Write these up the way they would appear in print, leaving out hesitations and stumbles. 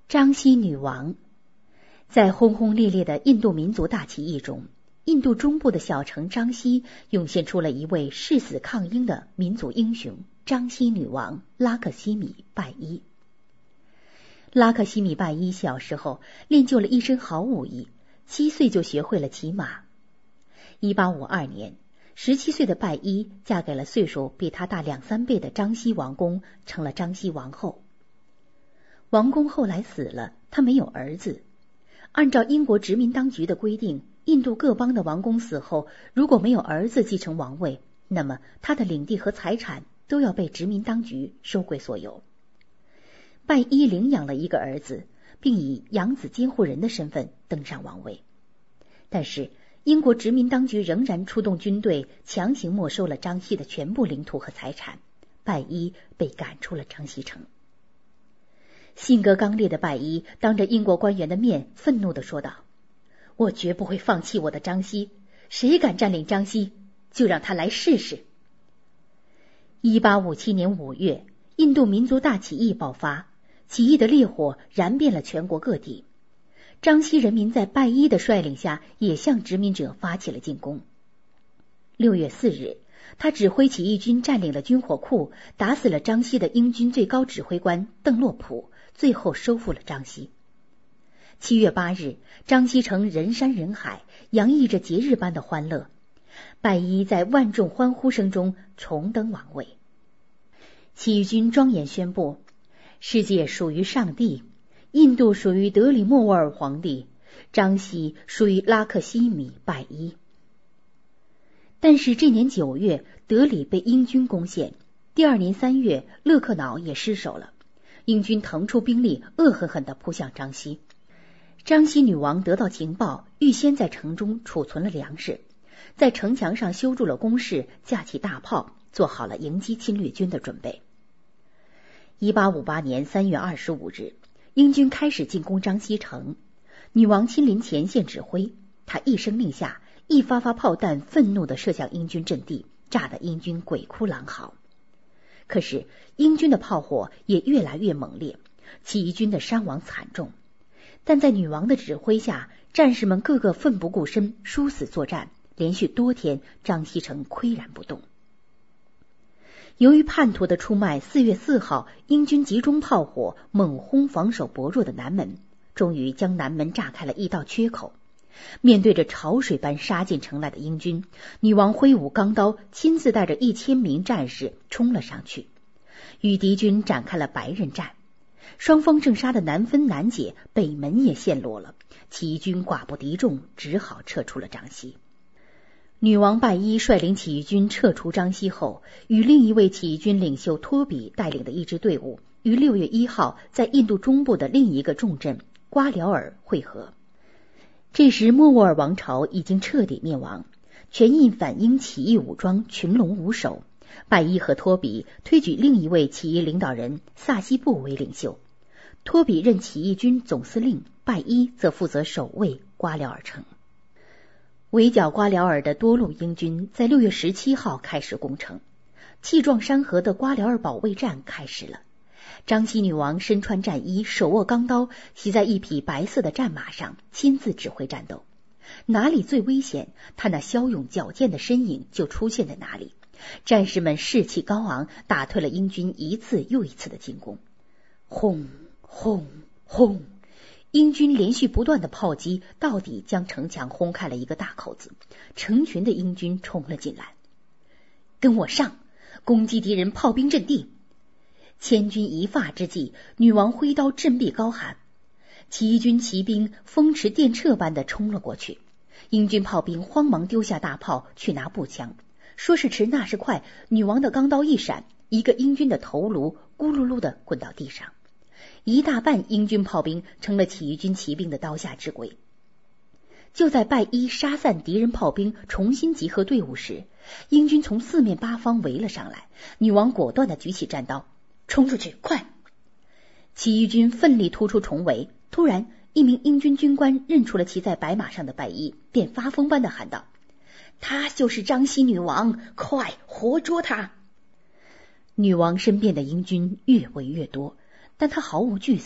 张西女王。在轰轰烈烈的印度民族大起义中，印度中部的小城张西涌现出了一位誓死抗英的民族英雄——张西女王拉克西米拜伊。拉克西米拜伊小时候练就了一身好武艺，7岁就学会了骑马。1852年，17岁的拜伊嫁给了岁数比她大2-3倍的张西王公，成了张西王后。王公后来死了，他没有儿子。按照英国殖民当局的规定，印度各邦的王公死后，如果没有儿子继承王位，那么他的领地和财产都要被殖民当局收归所有。拜伊领养了一个儿子，并以养子监护人的身份登上王位。但是英国殖民当局仍然出动军队，强行没收了张西的全部领土和财产，拜伊被赶出了张西城。性格刚烈的拜伊当着英国官员的面愤怒地说道：“我绝不会放弃我的张西，谁敢占领张西，就让他来试试。”1857年5月，印度民族大起义爆发，起义的烈火燃遍了全国各地。张西人民在拜伊的率领下，也向殖民者发起了进攻。6月4日，他指挥起义军占领了军火库，打死了张西的英军最高指挥官邓洛普，最后收复了张西。7月8日，张西城人山人海，洋溢着节日般的欢乐。拜伊在万众欢呼声中重登王位。起义军庄严宣布：世界属于上帝，印度属于德里莫沃尔皇帝，张西属于拉克西米拜伊。但是这年9月，德里被英军攻陷，第2年3月，勒克瑙也失守了。英军腾出兵力，恶狠狠地扑向张西。张西女王得到情报，预先在城中储存了粮食，在城墙上修筑了工事，架起大炮，做好了迎击侵略军的准备。1858年3月25日，英军开始进攻张西城，女王亲临前线指挥，她一声令下，一发发炮弹愤怒地射向英军阵地，炸得英军鬼哭狼嚎。可是英军的炮火也越来越猛烈，起义军的伤亡惨重。但在女王的指挥下，战士们个个奋不顾身，殊死作战，连续多天，张西城岿然不动。由于叛徒的出卖，4月4号，英军集中炮火猛轰防守薄弱的南门，终于将南门炸开了一道缺口。面对着潮水般杀进城来的英军，女王挥舞钢刀，亲自带着1000名战士冲了上去，与敌军展开了白刃战。双方正杀得难分难解，北门也陷落了，起义军寡不敌众，只好撤出了张西。女王拜伊率领起义军撤出张西后，与另一位起义军领袖托比带领的一支队伍于6月1号在印度中部的另一个重镇瓜辽尔会合。这时莫卧儿王朝已经彻底灭亡，全印反英起义武装群龙无首，拜伊和托比推举另一位起义领导人萨西布为领袖，托比任起义军总司令，拜伊则负责守卫瓜辽尔城。围剿瓜辽尔的多路英军在6月17号开始攻城，气壮山河的瓜辽尔保卫战开始了。张西女王身穿战衣，手握钢刀，骑在一匹白色的战马上，亲自指挥战斗。哪里最危险，她那骁勇矫健的身影就出现在哪里。战士们士气高昂，打退了英军一次又一次的进攻。轰轰轰！英军连续不断的炮击，到底将城墙轰开了一个大口子，成群的英军冲了进来。跟我上，攻击敌人炮兵阵地！千钧一发之际，女王挥刀振臂高喊，起义军骑兵风驰电掣般的冲了过去。英军炮兵慌忙丢下大炮去拿步枪，说时迟那时快，女王的钢刀一闪，一个英军的头颅咕噜噜的滚到地上，一大半英军炮兵成了起义军骑兵的刀下之鬼。就在拜伊杀散敌人炮兵，重新集合队伍时，英军从四面八方围了上来，女王果断的举起战刀，冲出去，快！起义军奋力突出重围，突然一名英军军官认出了骑在白马上的拜伊，便发疯般的喊道，她就是张西女王，快活捉她！女王身边的英军越围越多，但她毫无惧色，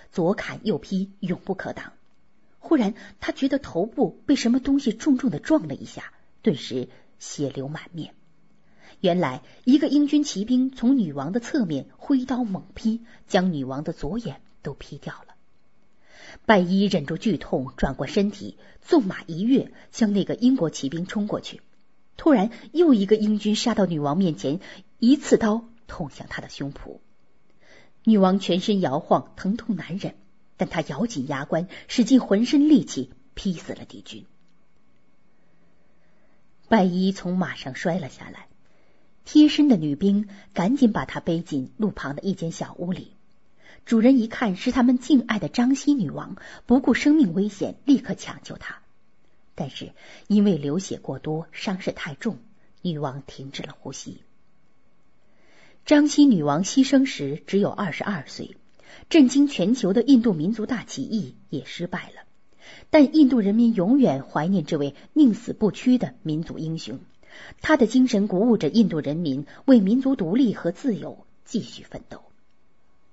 左砍右劈，永不可挡。忽然他觉得头部被什么东西重重地撞了一下，顿时血流满面。原来一个英军骑兵从女王的侧面挥刀猛劈，将女王的左眼都劈掉了。拜伊忍住剧痛，转过身体，纵马一跃，向那个英国骑兵冲过去。突然又一个英军杀到女王面前，一刺刀捅向她的胸脯。女王全身摇晃，疼痛难忍，但她咬紧牙关，使尽浑身力气，劈死了敌军。拜伊从马上摔了下来，贴身的女兵赶紧把她背进路旁的一间小屋里。主人一看是他们敬爱的张熙女王，不顾生命危险，立刻抢救她。但是因为流血过多，伤势太重，女王停止了呼吸。张熙女王牺牲时只有22岁，震惊全球的印度民族大起义也失败了。但印度人民永远怀念这位宁死不屈的民族英雄，他的精神鼓舞着印度人民为民族独立和自由继续奋斗。